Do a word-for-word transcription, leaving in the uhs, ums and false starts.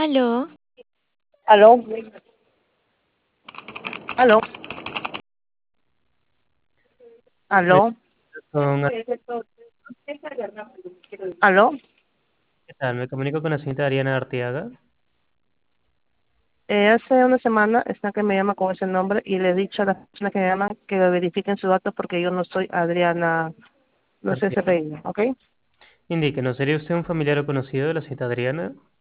Aló, Aló, aló, me- aló, con- aló. ¿qué tal? Me comunico con la señorita Ariana Arteaga. Eh, hace una semana está que me llama con ese nombre y le he dicho a las personas que me llaman que verifiquen sus datos porque yo no soy Adriana, no sé ese Arteaga. apellido, ¿ok? Indíquenos, ¿sería usted un familiar o conocido de la señorita Adriana?